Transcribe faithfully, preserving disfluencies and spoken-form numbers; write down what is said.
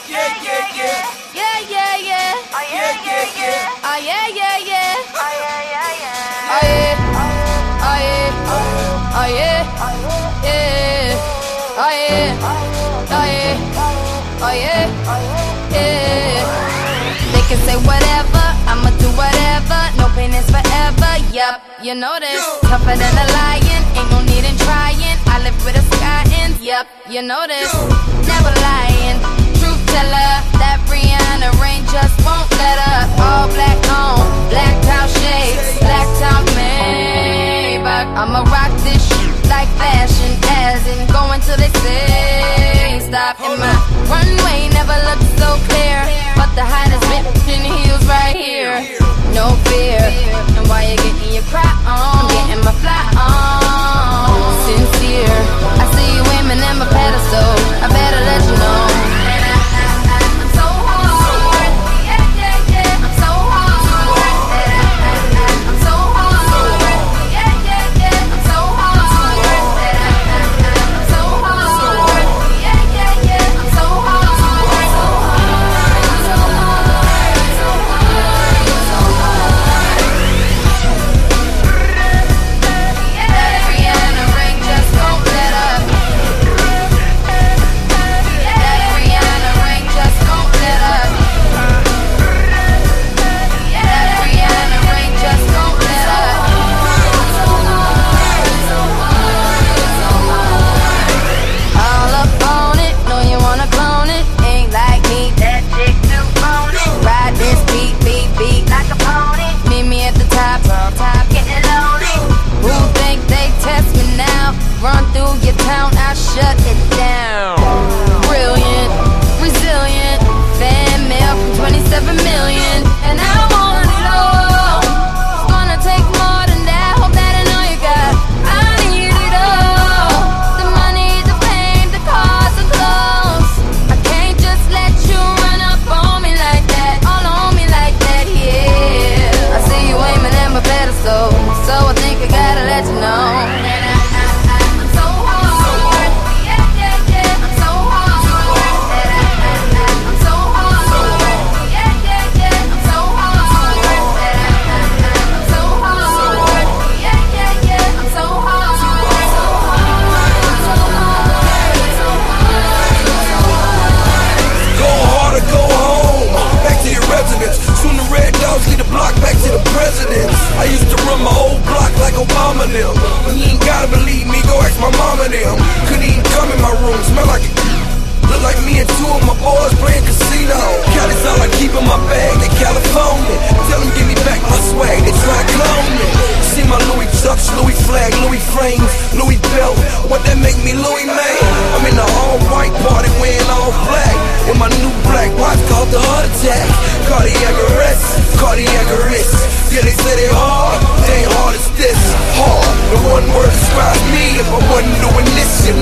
Yeah, yeah, yeah. Yeah, yeah, yeah. Oh, yeah, yeah, yeah. Oh, yeah, yeah, yeah. Oh, yeah, yeah, yeah. Oh, yeah. Oh, yeah. Oh, yeah. Yeah. Oh, yeah. Oh, yeah. Oh, yeah. Yeah. They can say whatever, I'ma do whatever. No pain is forever, yup, you know this. Tougher than a lion, ain't no need in trying. I live with a sky ends, yup, you know this. Never lying, truth teller. That Rihanna rain just won't let up. All black on, blacked out shades, blacked out Maybach. I'ma rock this shit like fashion, as in going till they say stop. And my runway never looked so clear, but the hottest bitch in heels right here. No fear, and while you're getting your cry on, I'm getting my fly on. Sincere, I see you aiming at my pedestal, I better let you know. I'm so hard, yeah, yeah, yeah. I'm so hard, I'm so hard, yeah, yeah, yeah. I'm so hard, I'm so hard, yeah, yeah, yeah. I'm so hard, so hard, so hard, so hard, so hard. That Rihanna ring just won't let up. That Rihanna ring just won't let up. That Rihanna ring just won't let up. So hard, so hard, so hard. All up on it, know you wanna clone it. Ain't like me, that chick too phony. Ride this beat, beat, beat like a pony. Meet me at the top, top, getting lonely. Who think they test me now? Run through your town, I shut it down. Brilliant, resilient, fan mail from twenty-seven million, and I want it all. It's gonna take more than that. Hope that I know you got. I need it all. The money, the fame, the cars, the clothes. I can't just let you run up on me like that, all on me like that. Yeah, I see you aiming at my pedestal, so I think I gotta let you know. I'm so hard, yeah, yeah, yeah. I'm so hard, I'm so hard, yeah, yeah, yeah. I'm so hard, I'm so hard, yeah, yeah, yeah. I'm so hard, so hard, so hard, so hard. Go hard or go home, back to your residence. Soon the red dogs lead the block back to the president. I used to run my old block like Obama them. You ain't gotta believe me, go ask my mama them. Couldn't even come in my room, smell like a look like me and two of my boys playing casino. Cali's all I keep in my bag, they California. Tell them give me back my swag, they try to clone me. See my Louis Chucks, Louis flag, Louis frames, Louis belt. What that make me Louis man? I'm in the all white party wearing all black, in my new black watch called the heart attack. Cardiac arrest, cardiac arrest. Yeah, they say they hard, they ain't hard as this. Hard, the one word describes me if I wasn't doing this shit.